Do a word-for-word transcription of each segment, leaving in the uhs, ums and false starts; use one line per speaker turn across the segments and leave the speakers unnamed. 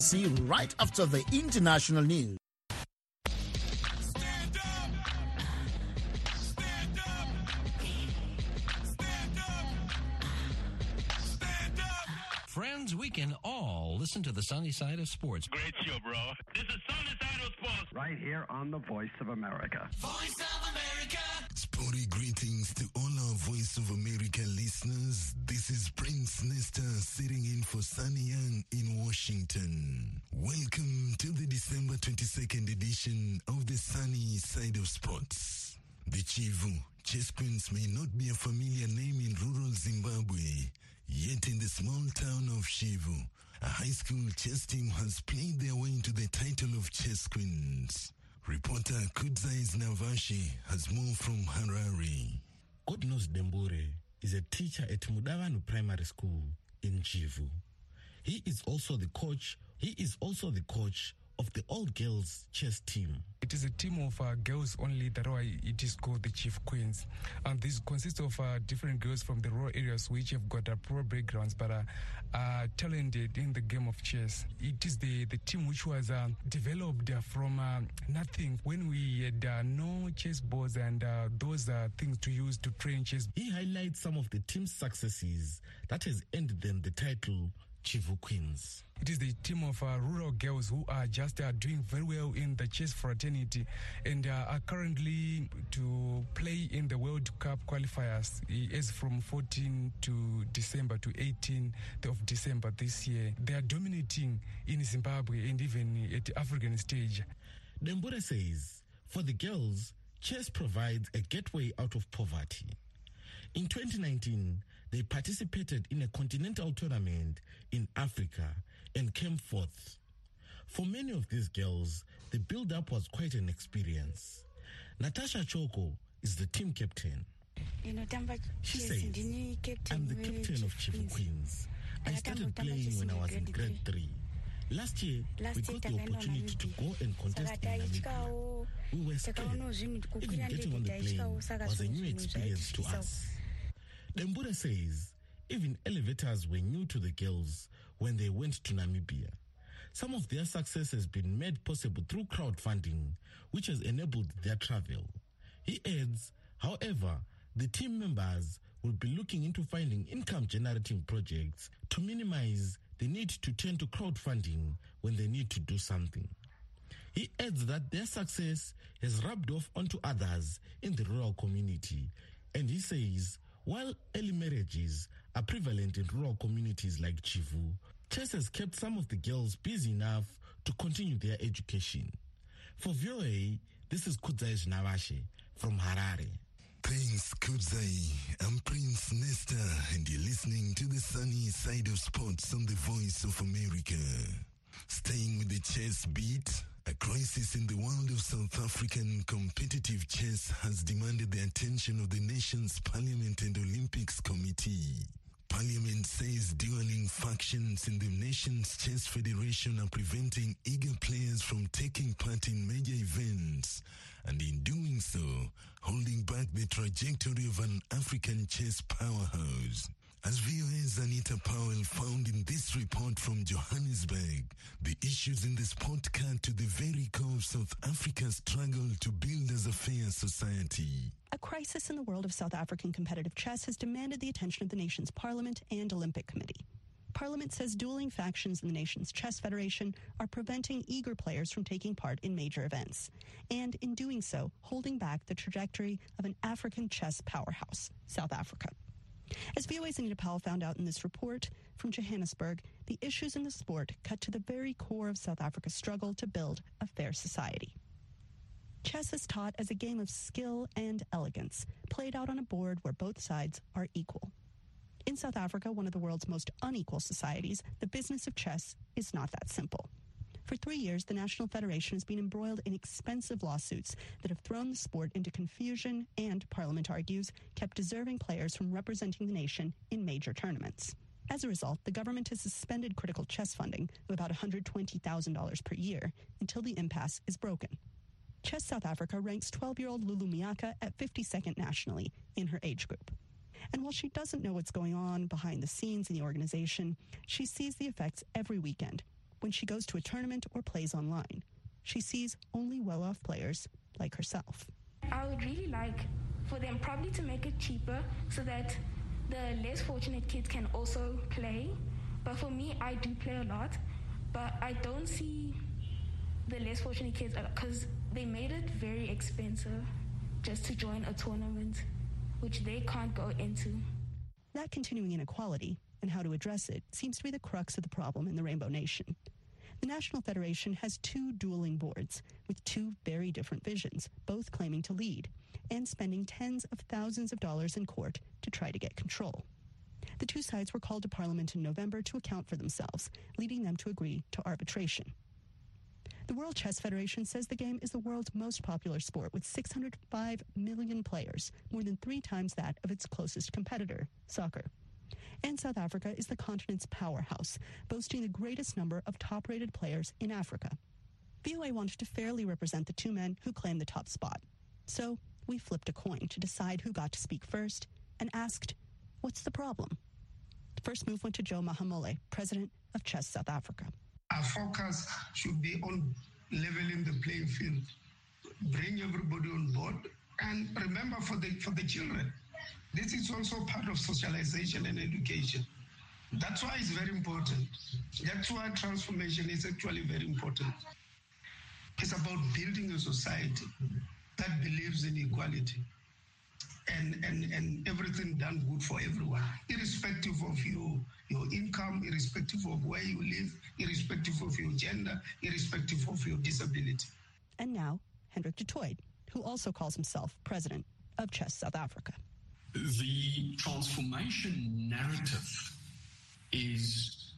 See you right after the international news.
Stand up. Stand up. Stand up. Stand up.
Friends, we can all listen to the sunny side of sports.
Great show, bro. This is Sunny Side of Sports.
Right here on the Voice of America.
Voice of America.
Sporty greetings to all our Voice of America listeners. This is Prince Nesta sitting in for Sunny Young in Washington. Welcome to the December twenty-second edition of the Sunny Side of Sports. The Chivu Chess Queens may not be a familiar name in rural Zimbabwe, yet in the small town of Chivu, a high school chess team has played their way into the title of Chess Queens. Reporter Kudzais Navashi has more from Harare.
Godnos Dembure is a teacher at Mudavanu Primary School in Chivu. He is also the coach. He is also the coach of the all-girls chess team.
It is a team of uh, girls only, that's why it is called the Chief Queens. And this consists of uh, different girls from the rural areas which have got uh, poor backgrounds but are uh, talented in the game of chess. It is the, the team which was uh, developed uh, from uh, nothing when we had uh, no chess boards and uh, those uh, things to use to train chess.
He highlights some of the team's successes that has earned them the title Chivu Queens.
It is the team of uh, rural girls who are just uh, doing very well in the chess fraternity and uh, are currently to play in the World Cup qualifiers as from fourteenth to December to eighteenth of December this year. They are dominating in Zimbabwe and even at the African stage.
Dembure says, for the girls, chess provides a gateway out of poverty. In twenty nineteen, they participated in a continental tournament in Africa and came fourth. For many of these girls, the build-up was quite an experience. Natasha Choko is the team captain. She says, I'm the captain of Chivu Queens. I started playing when I was in grade three. Last year, we got the opportunity to go and contest in Namibia. We were scared. Even getting on the plane was a new experience to us. Dembure says even elevators were new to the girls when they went to Namibia. Some of their success has been made possible through crowdfunding, which has enabled their travel. He adds, however, the team members will be looking into finding income-generating projects to minimize the need to turn to crowdfunding when they need to do something. He adds that their success has rubbed off onto others in the rural community, and he says, while early marriages are prevalent in rural communities like Chivu, chess has kept some of the girls busy enough to continue their education. For V O A, this is Kudzai Navashe from Harare.
Thanks, Kudzai. I'm Prince Nesta, and you're listening to the Sunny Side of Sports on the Voice of America. Staying with the chess beat, a crisis in the world of South African competitive chess has demanded the attention of the nation's Parliament and Olympics Committee. Parliament says dueling factions in the nation's chess federation are preventing eager players from taking part in major events, and in doing so, holding back the trajectory of an African chess powerhouse. As V O A's Anita Powell found in this report from Johannesburg, the issues in the sport cut to the very core of South Africa's struggle to build as a fair society.
A crisis in the world of South African competitive chess has demanded the attention of the nation's parliament and Olympic Committee. Parliament says dueling factions in the nation's chess federation are preventing eager players from taking part in major events, and in doing so, holding back the trajectory of an African chess powerhouse, South Africa. As V O A's Anita Powell found out in this report from Johannesburg, the issues in the sport cut to the very core of South Africa's struggle to build a fair society. Chess is taught as a game of skill and elegance, played out on a board where both sides are equal. In South Africa, one of the world's most unequal societies, the business of chess is not that simple. For three years, the National Federation has been embroiled in expensive lawsuits that have thrown the sport into confusion and, Parliament argues, kept deserving players from representing the nation in major tournaments. As a result, the government has suspended critical chess funding of about one hundred twenty thousand dollars per year until the impasse is broken. Chess South Africa ranks twelve-year-old Lulu Miaka at fifty-second nationally in her age group. And while she doesn't know what's going on behind the scenes in the organization, she sees the effects every weekend. When she goes to a tournament or plays online, she sees only well-off players like herself.
I would really like for them probably to make it cheaper so that the less fortunate kids can also play. But for me, I do play a lot, but I don't see the less fortunate kids because they made it very expensive just to join a tournament, which they can't go into.
That continuing inequality and how to address it seems to be the crux of the problem in the Rainbow Nation. The National Federation has two dueling boards with two very different visions, both claiming to lead and spending tens of thousands of dollars in court to try to get control. The two sides were called to Parliament in November to account for themselves, leading them to agree to arbitration. The World Chess Federation says the game is the world's most popular sport with six hundred five million players, more than three times that of its closest competitor, soccer. And South Africa is the continent's powerhouse, boasting the greatest number of top-rated players in Africa. V O A wanted to fairly represent the two men who claimed the top spot. So we flipped a coin to decide who got to speak first and asked, what's the problem? The first move went to Joe Mahamole, president of Chess South Africa.
Our focus should be on leveling the playing field, bring everybody on board, and remember for the for the children. This is also part of socialization and education. That's why it's very important. That's why transformation is actually very important. It's about building a society that believes in equality and, and, and everything done good for everyone, irrespective of your, your income, irrespective of where you live, irrespective of your gender, irrespective of your disability.
And now, Hendrik du Toit, who also calls himself president of Chess South Africa.
The transformation narrative is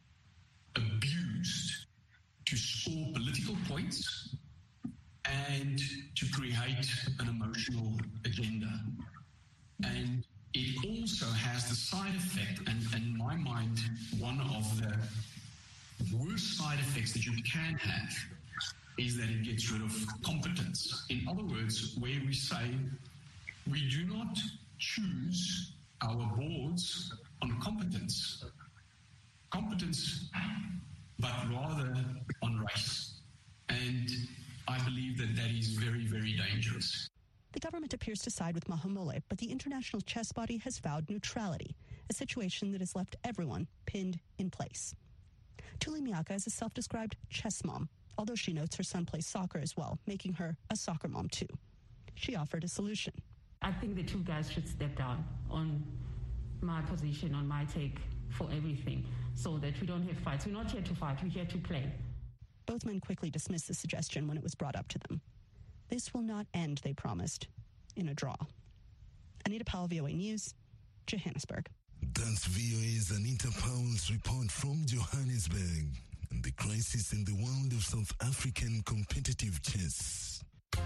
abused to score political points and to create an emotional agenda. And it also has the side effect, and in my mind, one of the worst side effects that you can have is that it gets rid of competence. In other words, where we say we do not choose our boards on competence, competence, but rather on race. And I believe that that is very, very dangerous.
The government appears to side with Mahamole, but the International Chess Body has vowed neutrality, a situation that has left everyone pinned in place. Tuli Miaka is a self-described chess mom, although she notes her son plays soccer as well, making her a soccer mom too. She offered a solution.
I think the two guys should step down on my position, on my take for everything, so that we don't have fights. We're not here to fight, we're here to play.
Both men quickly dismissed the suggestion when it was brought up to them. This will not end, they promised, in a draw. Anita Powell, V O A News, Johannesburg.
That's V O A's Anita Powell's report from Johannesburg and the crisis in the world of South African competitive chess.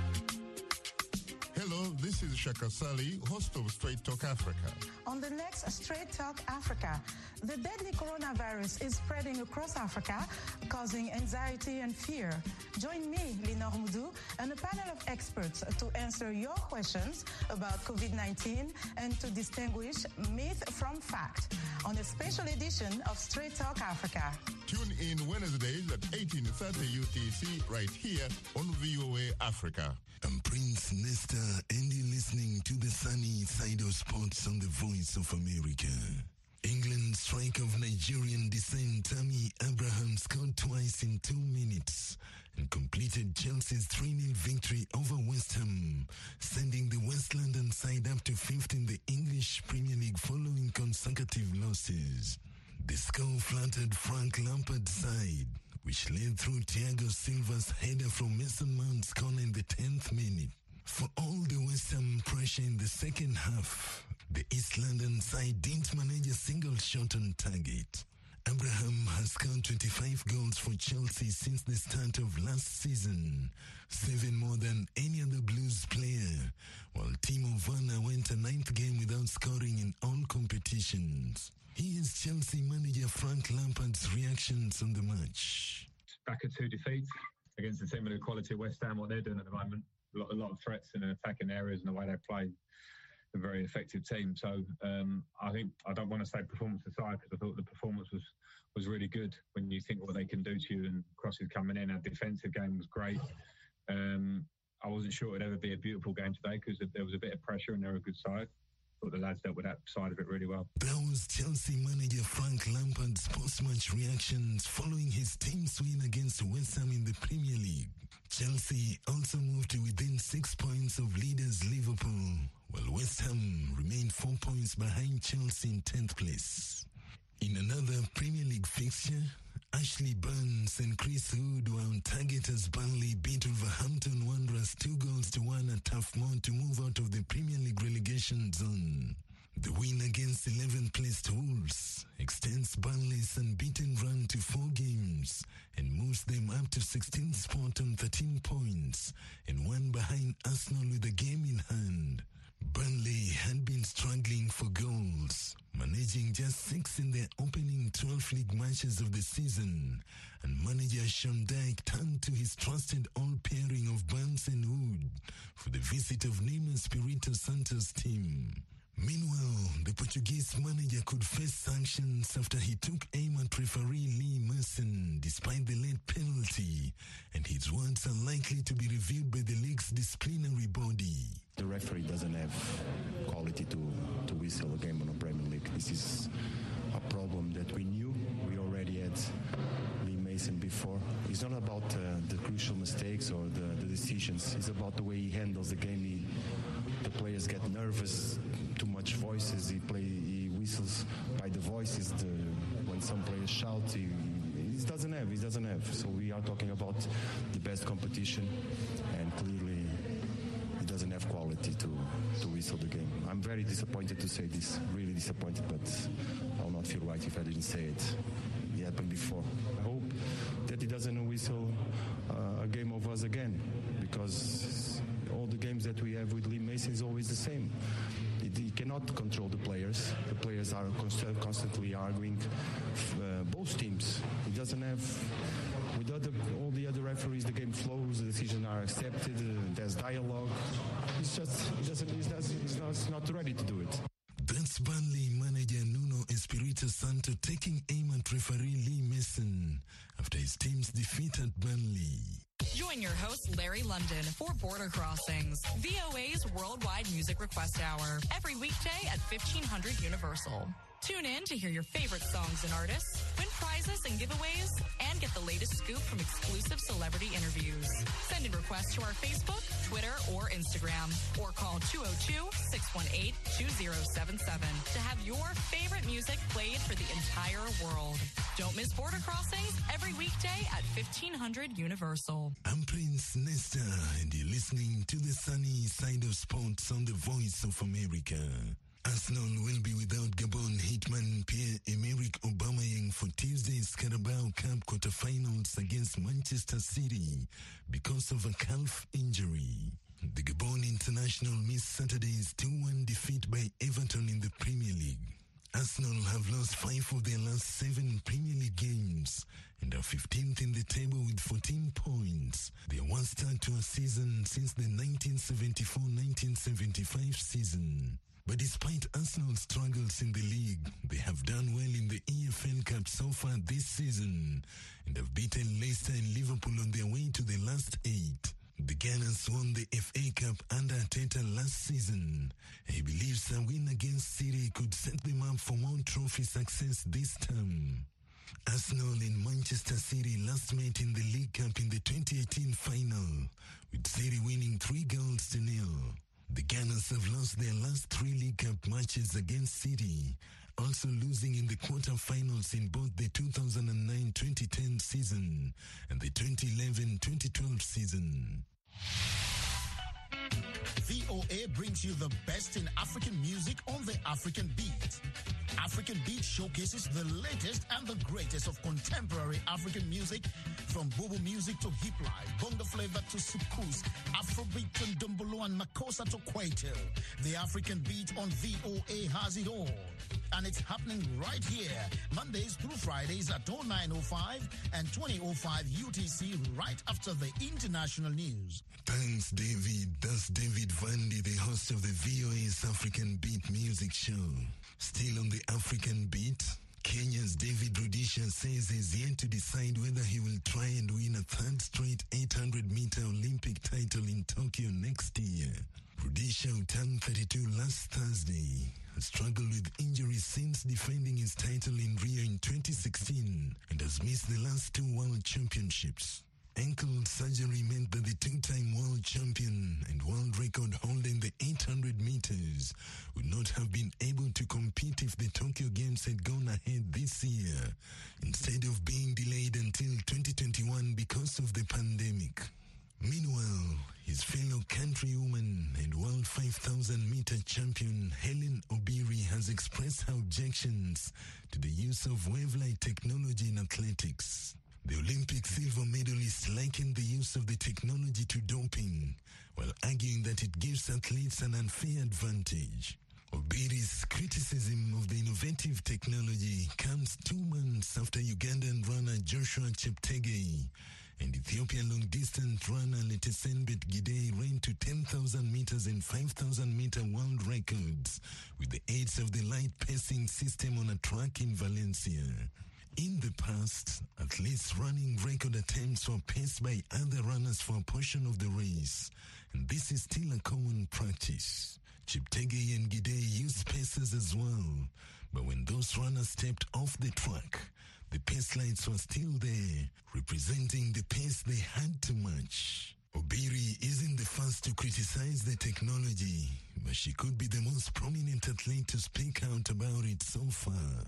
Hello, this is Shaka Sali, host of Straight Talk Africa.
On the next Straight Talk Africa, the deadly coronavirus is spreading across Africa, causing anxiety and fear. Join me, Linor Moudou, and a panel of experts to answer your questions about COVID nineteen and to distinguish myth from fact on a special edition of Straight Talk Africa.
Tune in Wednesdays at eighteen thirty U T C right here on V O A Africa.
I'm Prince Nesta, and you're listening to the sunny side of sports on the Voice of America. England striker of Nigerian descent Tammy Abraham scored twice in two minutes and completed Chelsea's three nil victory over West Ham, sending the West London side up to fifth in the English Premier League following consecutive losses. The score flattered Frank Lampard's side, which led through Thiago Silva's header from Mason Mount's corner in the tenth minute. For all the West Ham pressure in the second half, the East London side didn't manage a single shot on target. Abraham has scored twenty-five goals for Chelsea since the start of last season, seven more than any other Blues player, while Timo Werner went a ninth game without scoring in all competitions. Here's Chelsea manager Frank Lampard's reactions on the match.
Back at two defeats against the team of the quality of West Ham, what they're doing at the moment. A lot, a lot of threats in attacking areas and the way they play. a very effective team. So um, I think I don't want to say performance aside because I thought the performance was was really good when you think what they can do to you, and crosses coming in. Our defensive game was great. Um, I wasn't sure it'd ever be a beautiful game today because there was a bit of pressure and they're a good side. But the lads dealt with that side of it really well.
That was Chelsea manager Frank Lampard's post-match reactions following his team's win against West Ham in the Premier League. Chelsea also moved to within six points of leaders Liverpool, while West Ham remained four points behind Chelsea in tenth place. In another Premier League fixture, Ashley Burns and Chris Wood were on target as Burnley beat Wolverhampton Wanderers two goals to one at Turf Moor to move out of the Premier League relegation zone. The win against eleventh placed Wolves extends Burnley's unbeaten run to four games and moves them up to sixteenth spot on thirteen points and one behind Arsenal with a game in hand. Burnley had been struggling for goals, managing just six in their opening twelve league matches of the season, and manager Sean Dyche turned to his trusted all-pairing of Burns and Wood for the visit of Nuno Espirito Santo's team. Meanwhile, the Portuguese manager could face sanctions after he took aim at referee Lee Merson despite the late penalty, and his words are likely to be reviewed by the league's disciplinary body.
The referee doesn't have quality to, to whistle a game on a Premier League. This is a problem that we knew. We already had Lee Mason before. It's not about uh, the crucial mistakes or the, the decisions. It's about the way he handles the game. He, the players get nervous, too much voices. He play, he whistles by the voices. The, when some players shout, he, he doesn't have. He doesn't have. So we are talking about the best competition, and clearly he doesn't have quality to to whistle the game. I'm very disappointed to say this. Really disappointed, but I'll not feel right if I didn't say it. It happened before. I hope that he doesn't whistle uh, a game of us again, because all the games that we have with Lee Mason is always the same. It, he cannot control the players. The players are const- constantly arguing. Uh, both teams. He doesn't have. With other, all the other referees, the game flows. The decisions are accepted. Uh, there's dialogue. He's just. He doesn't. He's not, he's not, he's not ready to do it.
That's Burnley manager Nuno Espirito Santo taking aim at referee Lee Mason after his team's defeat at Burnley.
Join your host, Larry London, for Border Crossings, V O A's worldwide music request hour, every weekday at fifteen hundred Universal. Tune in to hear your favorite songs and artists, win prizes and giveaways, and get the latest scoop from exclusive celebrity interviews. Send in requests to our Facebook, Twitter, or Instagram, or call two oh two, six one eight, two oh seven seven to have your favorite music played for the entire world. Don't miss Border Crossings every weekday at fifteen hundred Universal.
I'm Prince Nesta, and you're listening to the sunny side of sports on the Voice of America. Arsenal will be without Gabon hitman Pierre-Emerick Aubameyang for Tuesday's Carabao Cup quarterfinals against Manchester City because of a calf injury. The Gabon international missed Saturday's two one defeat by Everton in the Premier League. Arsenal have lost five of their last seven Premier League games and are fifteenth in the table with fourteen points. Their worst start to a season since the nineteen seventy-four nineteen seventy-five season. But despite Arsenal's struggles in the league, they have done well in the E F L Cup so far this season and have beaten Leicester and Liverpool on their way to the last eight. The Gunners won the F A Cup under Arteta last season. He believes a win against City could set them up for more trophy success this term. Arsenal and Manchester City last met in the League Cup in the twenty eighteen final, with City winning three goals to nil. The Gunners have lost their last three League Cup matches against City, also losing in the quarter-finals in both the two thousand nine twenty ten season and the twenty eleven twenty twelve season.
V O A brings you the best in African music on the African Beat. African Beat showcases the latest and the greatest of contemporary African music, from Bobo music to hip life, bongo flavor to soukous, Afrobeat and Dumbolo and Makossa to Kwaito. The African Beat on V O A has it all. And it's happening right here, Mondays through Fridays at oh nine oh five and twenty oh five U T C, right after the international news.
Thanks, David. That's David Vandy, the host of the V O A's African Beat Music Show. Still on the African Beat, Kenya's David Rudisha says he's yet to decide whether he will try and win a third straight eight hundred meter Olympic title in Tokyo next year. Rudisha, who turned thirty-two last Thursday, has struggled with injuries since defending his title in Rio in twenty sixteen and has missed the last two World Championships. Ankle surgery meant that the two-time world champion and world record holder in the eight hundred meters would not have been able to compete if the Tokyo Games had gone ahead this year, instead of being delayed until twenty twenty-one because of the pandemic. Meanwhile, his fellow countrywoman and world five thousand meter champion Helen Obiri has expressed her objections to the use of wave-like technology in athletics. The Olympic silver medalist likened the use of the technology to doping, while arguing that it gives athletes an unfair advantage. Obiri's criticism of the innovative technology comes two months after Ugandan runner Joshua Cheptegei and Ethiopian long-distance runner Letesenbet Gidey ran to ten thousand meters and five thousand meter world records with the aids of the light pacing system on a track in Valencia. In the past, athletes running record attempts were paced by other runners for a portion of the race, and this is still a common practice. Cheptegei and Gidey used pacers as well, but when those runners stepped off the track, the pace lights were still there, representing the pace they had to match. Obiri isn't the first to criticize the technology, but she could be the most prominent athlete to speak out about it so far.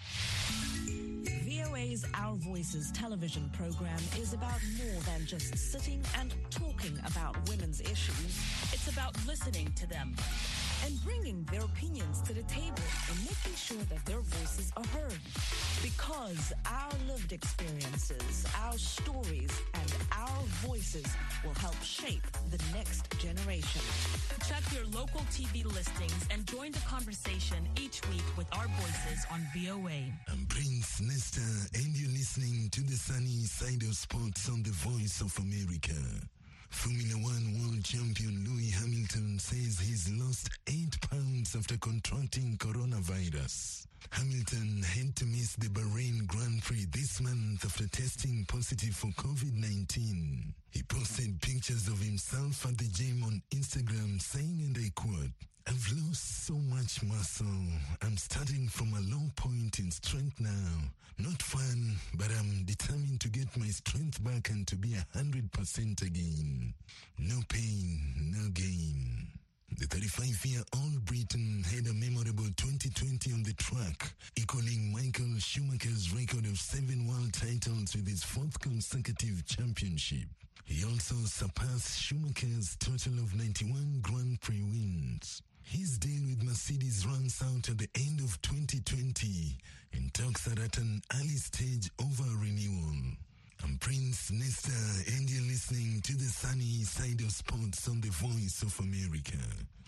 V O A's Our Voices television program is about more than just sitting and talking about women's issues. It's about listening to them and bringing their opinions to the table and making sure that their voices are heard. Because our lived experiences, our stories, and our voices will help shape the next generation.
Check your local T V listings and join the conversation each week with our voices on V O A.
I'm Prince Nesta, and you're listening to the sunny side of sports on the Voice of America. Formula One world champion Lewis Hamilton says he's lost eight pounds after contracting coronavirus. Hamilton had to miss the Bahrain Grand Prix this month after testing positive for covid nineteen. He posted pictures of himself at the gym on Instagram saying, and I quote, "I've lost so much muscle. I'm starting from a low point in strength now. Not fun, but I'm determined to get my strength back and to be one hundred percent again. No pain, no gain." The thirty-five-year-old Briton had a memorable twenty twenty on the track, equaling Michael Schumacher's record of seven world titles with his fourth consecutive championship. He also surpassed Schumacher's total of ninety-one Grand Prix wins. His deal with Mercedes runs out at the end of twenty twenty, and talks are at an early stage over renewal. I'm Prince Nesta, and you're listening to the sunny side of sports on the Voice of America.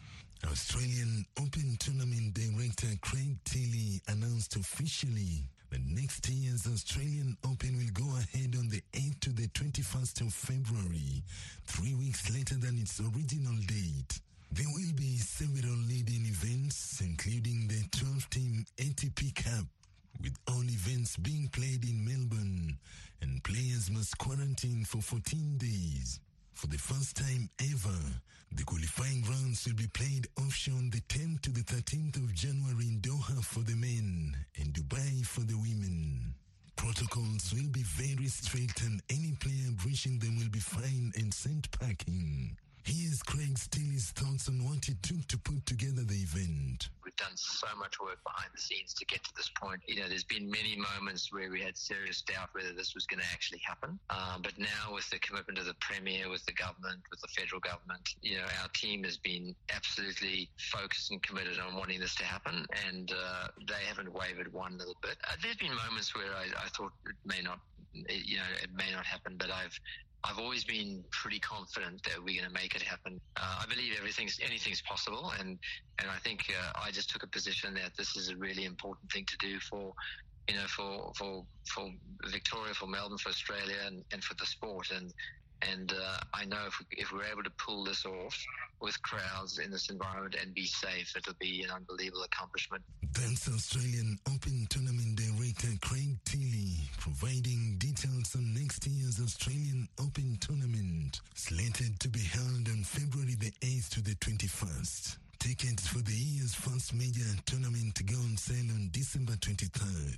Australian Open Tournament Director Craig Tilley announced officially that next year's Australian Open will go ahead on the eighth to the twenty-first of February, three weeks later than its original date. There will be several leading events, including the twelve-team A T P Cup, with all events being played in Melbourne, and players must quarantine for fourteen days. For the first time ever, the qualifying rounds will be played offshore on the tenth to the thirteenth of January in Doha for the men and Dubai for the women. Protocols will be very strict, and any player breaching them will be fined and sent packing. Here's Craig Tilley's thoughts on what it took to put together the event.
We've done so much work behind the scenes to get to this point. You know, there's been many moments where we had serious doubt whether this was going to actually happen. Um, but now with the commitment of the Premier, with the government, with the federal government, you know, our team has been absolutely focused and committed on wanting this to happen, and uh, they haven't wavered one little bit. Uh, there's been moments where I, I thought it may not, you know, it may not happen, but I've I've always been pretty confident that we're going to make it happen. Uh, I believe everything's anything's possible, and and I think uh, I just took a position that this is a really important thing to do for, you know, for for for Victoria, for Melbourne, for Australia, and, and for the sport. And and uh, I know if we, if we're able to pull this off with crowds in this environment and be safe, it'll be an unbelievable accomplishment.
That's Australian Open Tournament Director Craig Tiley providing details on next year's Australian Open Tournament, slated to be held on February the eighth to the twenty-first. Tickets for the year's first major tournament go on sale on December twenty-third.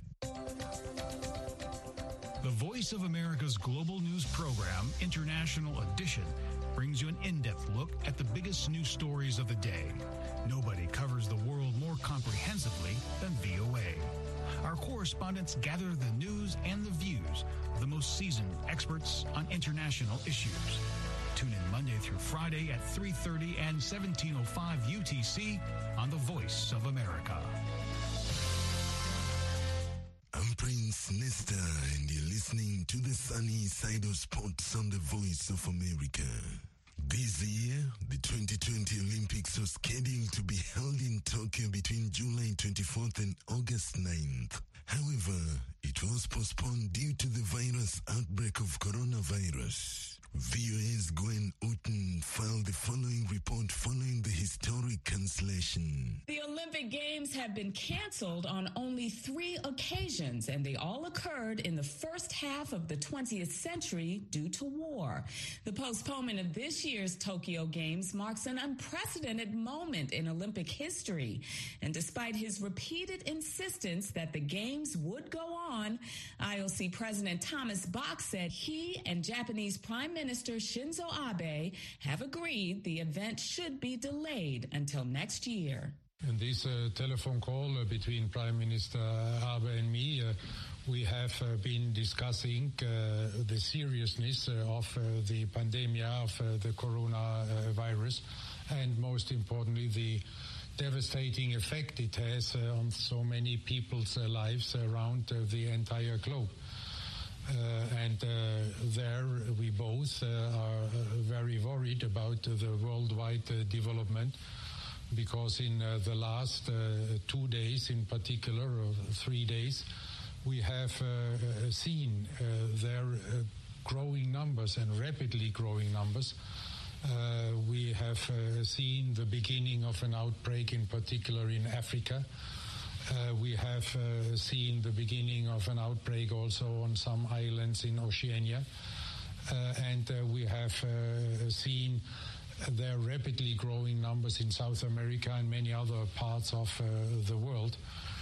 The Voice of America's global news program, International Edition, brings you an in-depth look at the biggest news stories of the day. Nobody covers the world more comprehensively than V O A. Our correspondents gather the news and the views of the most seasoned experts on international issues. Tune in Monday through Friday at three thirty and seventeen oh five U T C on The Voice of America.
I'm Prince Nesta, and you're listening to the sunny side of sports on The Voice of America. This year, the twenty twenty Olympics are scheduled to be held in Tokyo between July twenty-fourth and August ninth. However, it was postponed due to the virus outbreak of coronavirus. V O A's Gwen Uten filed the following report following the historic cancellation.
The Olympic Games have been canceled on only three occasions, and they all occurred in the first half of the twentieth century due to war. The postponement of this year's Tokyo Games marks an unprecedented moment in Olympic history. And despite his repeated insistence that the Games would go on, I O C President Thomas Bach said he and Japanese Prime Minister Shinzo Abe have agreed the event should be delayed until next year.
In this uh, telephone call uh, between Prime Minister Abe and me, uh, we have uh, been discussing uh, the seriousness uh, of uh, the pandemic of uh, the coronavirus, and most importantly, the devastating effect it has uh, on so many people's uh, lives around uh, the entire globe. Uh, and uh, there we both uh, are uh, very worried about uh, the worldwide uh, development, because in uh, the last uh, two days in particular, or three days, we have uh, seen uh, their uh, growing numbers and rapidly growing numbers. Uh, we have uh, seen the beginning of an outbreak, in particular in Africa. Uh, we have uh, seen the beginning of an outbreak also on some islands in Oceania. Uh, and uh, we have uh, seen their rapidly growing numbers in South America and many other parts of uh, the world.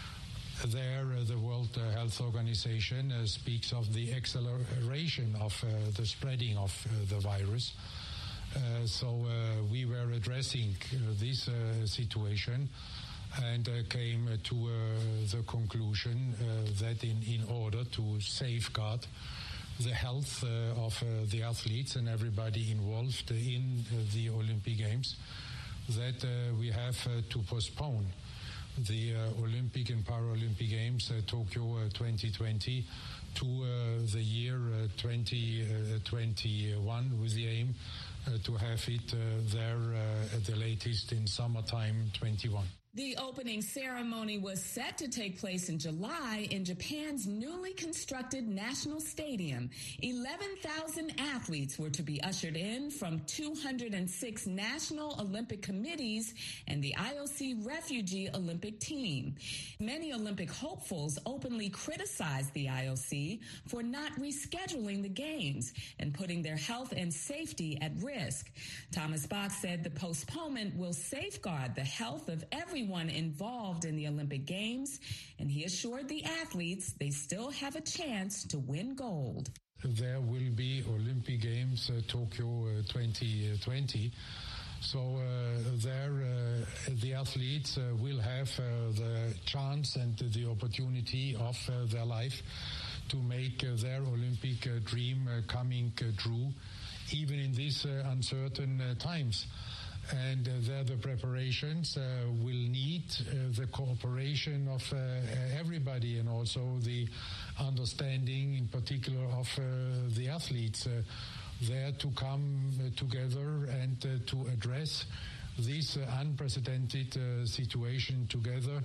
There, uh, the World Health Organization uh, speaks of the acceleration of uh, the spreading of uh, the virus. Uh, so uh, we were addressing uh, this uh, situation and uh, came uh, to uh, the conclusion uh, that in, in order to safeguard the health uh, of uh, the athletes and everybody involved in uh, the Olympic Games, that uh, we have uh, to postpone the uh, Olympic and Paralympic Games, uh, Tokyo uh, twenty twenty, to uh, the year uh, twenty twenty-one, with the aim uh, to have it uh, there uh, at the latest in summertime twenty-one.
The opening ceremony was set to take place in July in Japan's newly constructed National Stadium. eleven thousand athletes were to be ushered in from two hundred six national Olympic committees and the I O C Refugee Olympic Team. Many Olympic hopefuls openly criticized the I O C for not rescheduling the Games and putting their health and safety at risk. Thomas Bach said the postponement will safeguard the health of everyone involved in the Olympic Games, and he assured the athletes they still have a chance to win gold.
There will be Olympic Games uh, Tokyo uh, twenty twenty. So uh, there uh, the athletes uh, will have uh, the chance and the opportunity of uh, their life to make uh, their Olympic uh, dream uh, coming uh, true, even in these uh, uncertain uh, times. And uh, there the preparations uh, will need uh, the cooperation of uh, everybody, and also the understanding in particular of uh, the athletes. Uh, there to come uh, together and uh, to address this uh, unprecedented uh, situation together.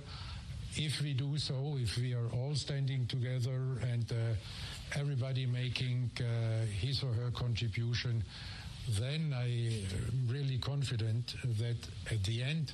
If we do so, if we are all standing together and uh, everybody making uh, his or her contribution, then I am really confident that at the end,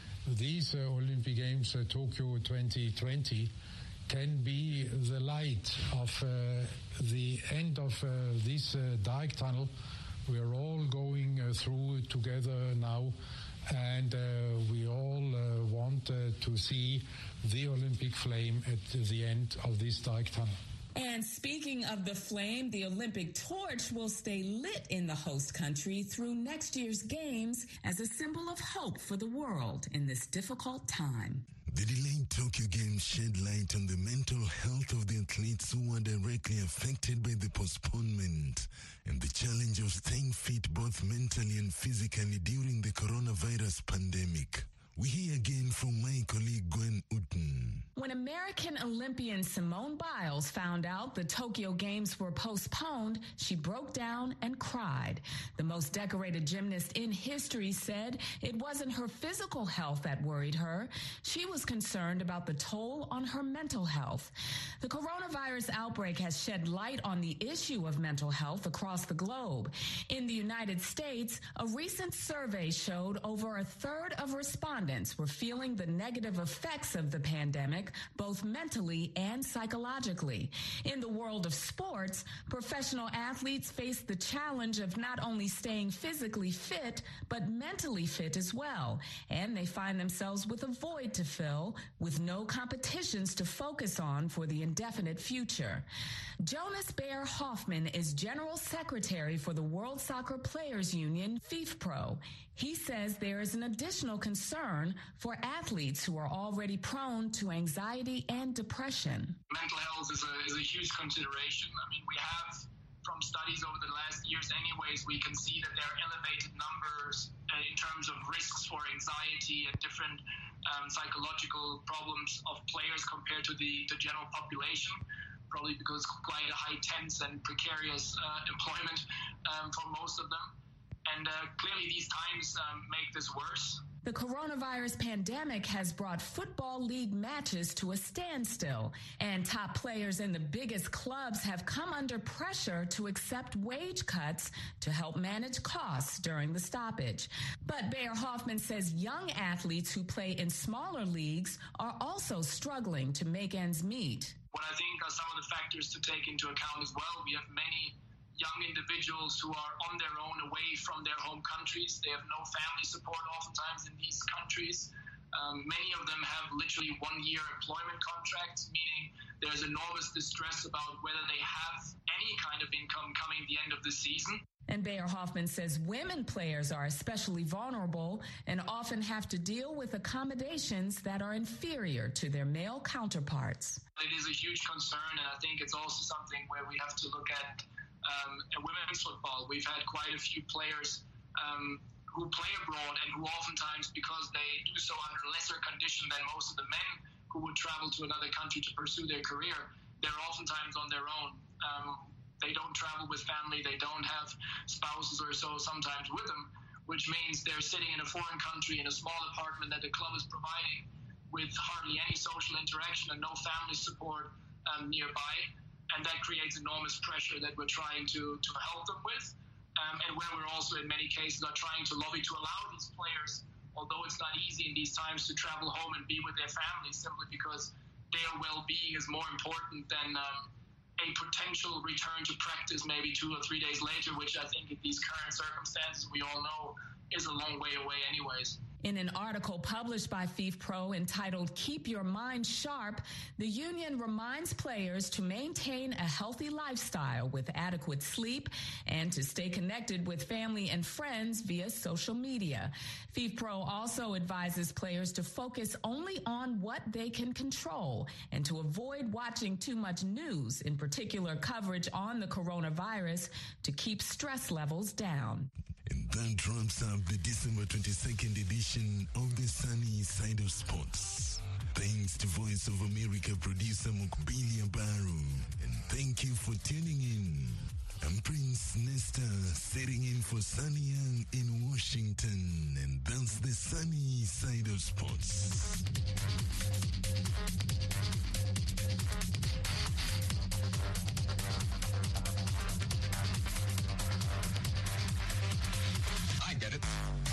these uh, Olympic Games, uh, Tokyo twenty twenty, can be the light of uh, the end of uh, this uh, dark tunnel we are all going uh, through together now, and uh, we all uh, want uh, to see the Olympic flame at the end of this dark tunnel.
And speaking of the flame, the Olympic torch will stay lit in the host country through next year's games as a symbol of hope for the world in this difficult time.
The delayed Tokyo Games shed light on the mental health of the athletes who were directly affected by the postponement and the challenge of staying fit both mentally and physically during the coronavirus pandemic. We hear again from my colleague Gwen Uten.
When American Olympian Simone Biles found out the Tokyo Games were postponed, she broke down and cried. The most decorated gymnast in history said it wasn't her physical health that worried her. She was concerned about the toll on her mental health. The coronavirus outbreak has shed light on the issue of mental health across the globe. In the United States, a recent survey showed over a third of respondents were feeling the negative effects of the pandemic, both mentally and psychologically. In the world of sports, professional athletes face the challenge of not only staying physically fit, but mentally fit as well. And they find themselves with a void to fill, with no competitions to focus on for the indefinite future. Jonas Baer Hoffman is General Secretary for the World Soccer Players Union, FIFPro. He says there is an additional concern for athletes who are already prone to anxiety and depression.
Mental health is a, is a huge consideration. I mean, we have, from studies over the last years anyways, we can see that there are elevated numbers uh, in terms of risks for anxiety and different um, psychological problems of players compared to the, the general population, probably because quite a high tense and precarious uh, employment um, for most of them. And uh, clearly these times um, make this worse.
The coronavirus pandemic has brought football league matches to a standstill, and top players in the biggest clubs have come under pressure to accept wage cuts to help manage costs during the stoppage. But Baer Hoffman says young athletes who play in smaller leagues are also struggling to make ends meet.
What I think are some of the factors to take into account as well, we have many young individuals who are on their own away from their home countries. They have no family support oftentimes in these countries. Um, many of them have literally one-year employment contracts, meaning there's enormous distress about whether they have any kind of income coming at the end of the season.
And Baer Hoffman says women players are especially vulnerable and often have to deal with accommodations that are inferior to their male counterparts.
It is a huge concern, and I think it's also something where we have to look at Um, women's football. We've had quite a few players um, who play abroad and who oftentimes, because they do so under lesser condition than most of the men who would travel to another country to pursue their career, they're oftentimes on their own. Um, they don't travel with family, they don't have spouses or so sometimes with them, which means they're sitting in a foreign country in a small apartment that the club is providing with hardly any social interaction and no family support um, nearby. And that creates enormous pressure that we're trying to, to help them with, um, and where we're also in many cases are trying to lobby to allow these players, although it's not easy in these times, to travel home and be with their families, simply because their well-being is more important than um, a potential return to practice maybe two or three days later, which I think in these current circumstances we all know is a long way away anyways.
In an article published by FIFPro entitled Keep Your Mind Sharp, the union reminds players to maintain a healthy lifestyle with adequate sleep and to stay connected with family and friends via social media. FIFPro also advises players to focus only on what they can control and to avoid watching too much news, in particular coverage on the coronavirus, to keep stress levels down.
And that wraps up the December twenty-second edition of the Sunny Side of Sports. Thanks to Voice of America producer Mukbili Abaru. And thank you for tuning in. I'm Prince Nesta, sitting in for Sunny Young in Washington, and that's the sunny side of sports.
I get it.